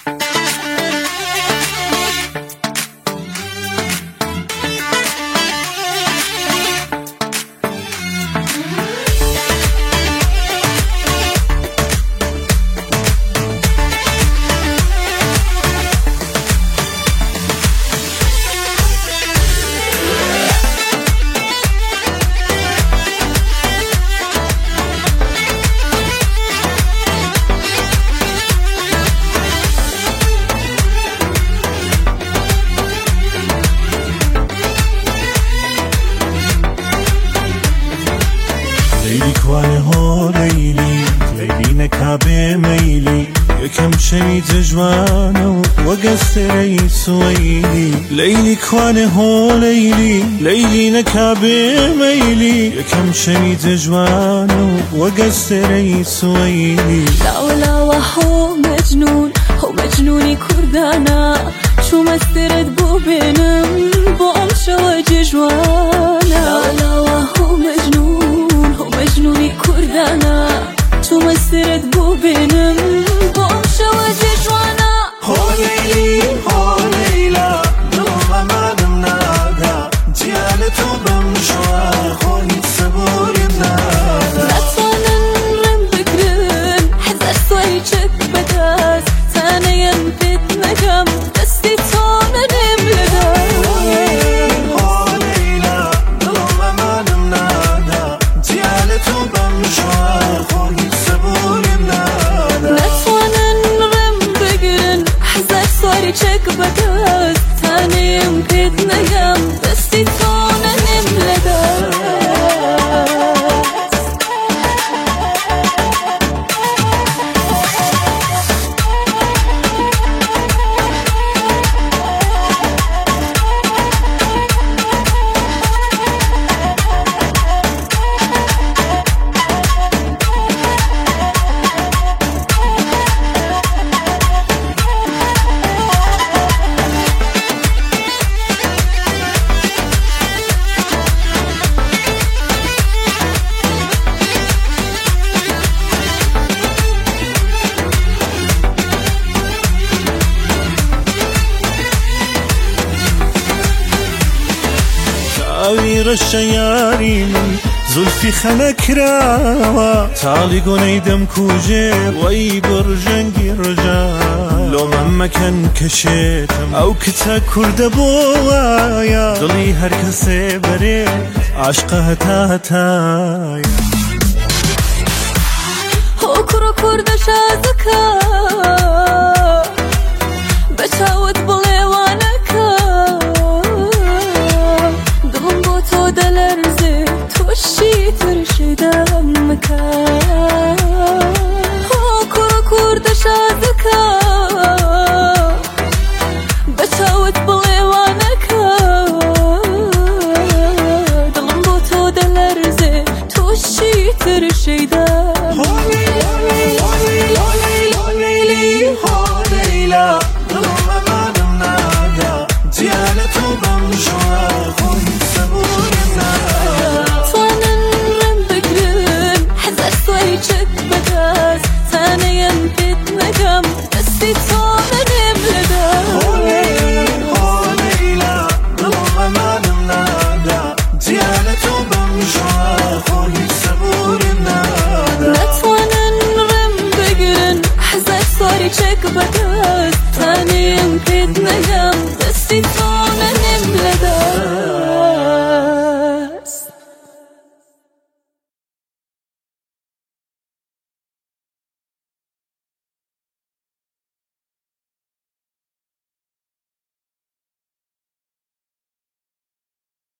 لیلی کوانه ها لیلی نکابه میلی یکم شنید جوانه و قصر سویلی لیلی کوانه ها لیلی نکابه میلی یکم شنید جوانه و قصر سویلی لا وهو مجنوني كردانا شو مسرد بو بينم بو امشوج جوانا لا وهو مجنوني كردانا شو مسرد بو بينم بو امشوج جوانا هو ليلى دلم امانم نادا جيالتو بمشوا خوني صبور نادا نتوانن رم بكرن حذر سويتك بداس ثانيا بتنجم دستي تونن ملدا هو ليلى دلم امانم نادا جيالتو بمشوا خوني صبور نادا نتوانن رم بكرن حذر سويتك بداس ثانيا بتنجم دستي تونن ملدا تاویر الشیاری من زلفی خنک راوا تالی گونیدم کوجه وی برجنگی رجا لو من مکن کشیتم او کتا کرده بوایا دلی هر کسی بره عشقه هتایا هو کرو کرده شازکا بچاوت بلیوانکا دلم با تو دلرزه توشی ترشی دمکا هو کرو کرده شازکا بچاوت بلیوانکا دلم با تو دلرزه توشی ترشی دمکا چک بدست تنیم پید نگم دستی تو